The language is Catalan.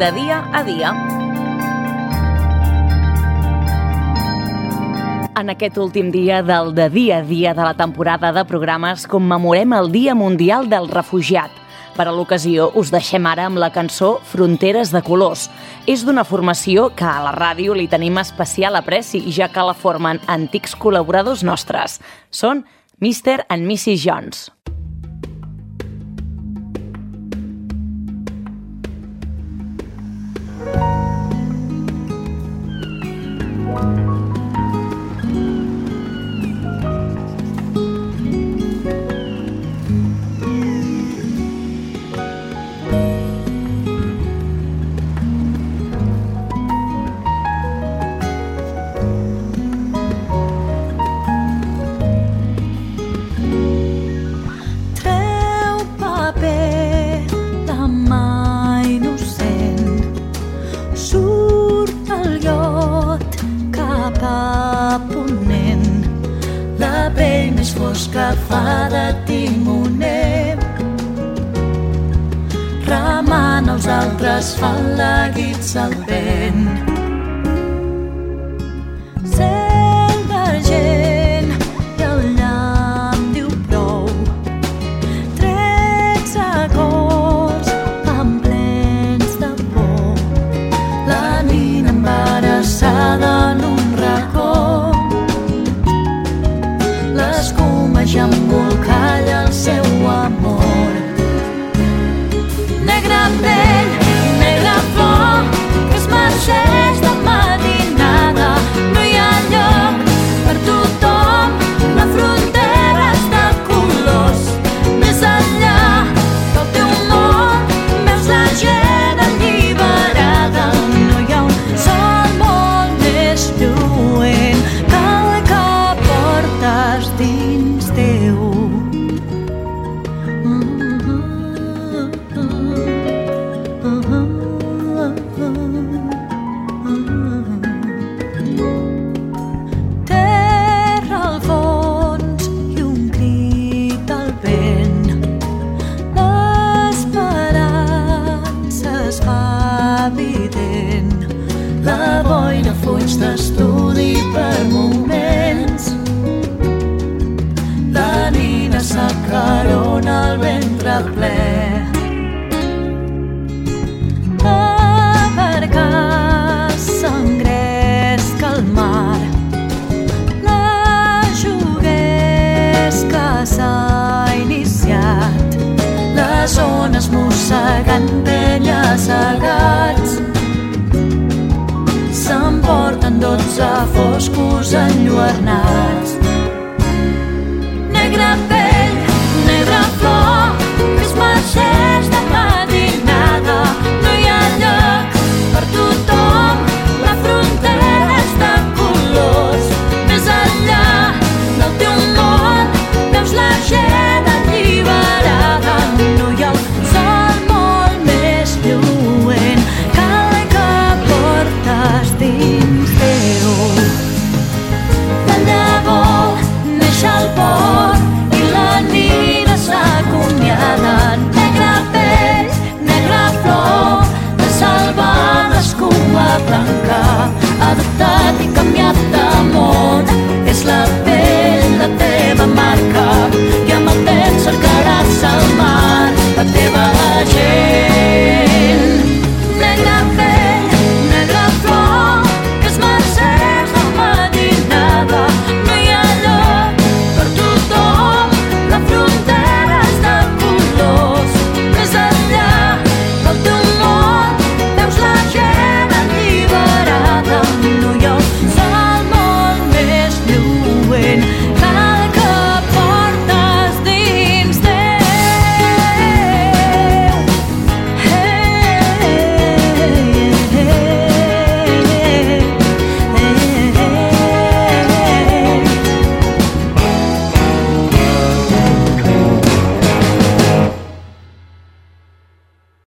de dia a dia. En aquest últim dia del de dia a dia de la temporada de programes commemorem el Dia Mundial del Refugiat. Per a l'ocasió us deixem ara amb la cançó Fronteres de colors. És d'una formació que a la ràdio li tenim especial apreci, ja que la formen antics col·laboradors nostres. Són Mr. and Mrs. Jones. Que fa de timoner, remant els altres fan laguits al vent. Cel d'argent i el llamp diu prou, 13 acords tan plens de por, la nina embarassada en un racó, l'escuma ja embolcalla el seu amor. Negra pell, negra flor, que es marxeix de matinada. No hi ha lloc per tothom, la frontera és de colors. Més enllà del teu món, veus la gent alliberada. No hi ha un sol molt més lluent que el que portes dins teu. Terra al fons i un crit al vent, l'esperança es fa evident, la boira fuig d'estudi per moments, la nina s'acarona el ventre ple. La barca s'engresca al mar, la juguesca s'ha iniciat, les ones mossegant penya-segats s'emporten 12 foscos enlluernats.